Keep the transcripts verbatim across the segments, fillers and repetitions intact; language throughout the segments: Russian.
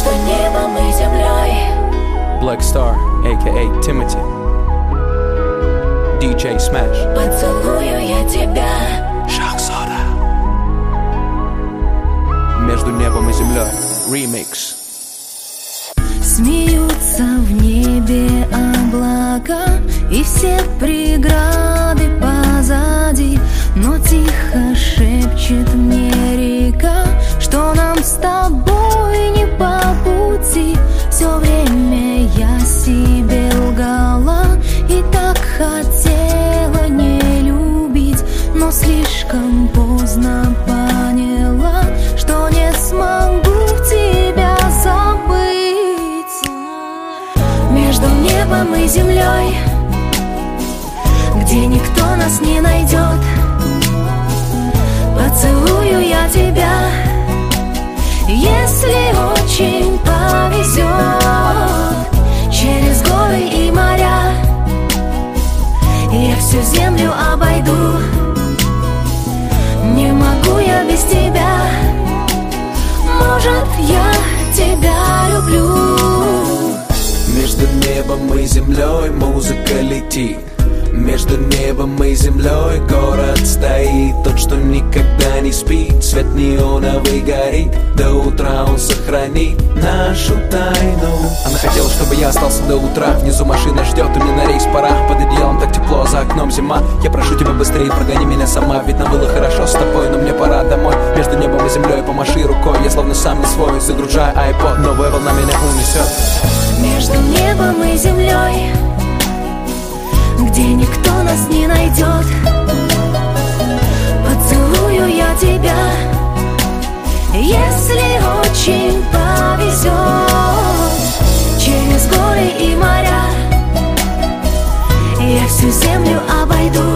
между небом и землей. Black Star, а ка а. Timothy, ди джей Smash. Поцелую я тебя. Шахзода. Между небом и землей. Ремикс. Смеются в небе облака, и все преграды позади. Но тихо шепчет мне река, что нам с тобой не по пути. Все время я себе лгала и так хотела не любить, но слишком поздно поняла, что не смогу тебя забыть. Между небом и землей, где никто нас не найдет, поцелую я тебя, если очень повезет. Через горы и моря я всю землю обойду. Не могу я без тебя, может, я тебя люблю. Между небом и землей музыка летит. Между небом и землей город стоит, тот, что никогда не спит. Свет неоновый горит, до утра он сохранит нашу тайну. Она хотела, чтобы я остался до утра. Внизу машина ждет, и мне на рейс пора. Под одеялом так тепло, за окном зима. Я прошу тебя быстрее, прогони меня сама. Ведь нам было хорошо с тобой, но мне пора домой. Между небом и землей помаши рукой. Я словно сам не свой, загружаю айпод. Новая волна меня унесет. Между небом и землей, где никто нас не найдет, поцелую я тебя, если очень повезет. Через горы и моря я всю землю обойду.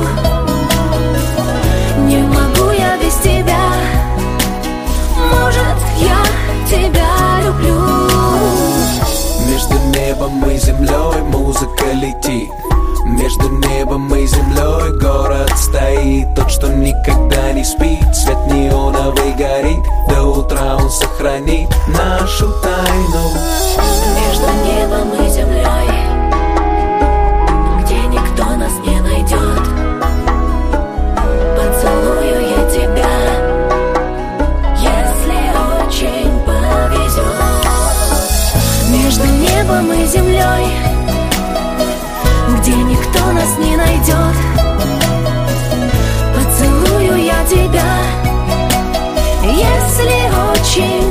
Не могу я без тебя, может, я тебя люблю. Между небом и землей музыка летит. Между небом и землей город стоит, тот, что никогда не спит. Свет неоновый горит, до утра он сохранит нашу тайну. Между небом и землей, где никто нас не найдет, поцелую я тебя, если очень повезет. Между небом и землей, где никто нас не найдет, поцелую я тебя, если очень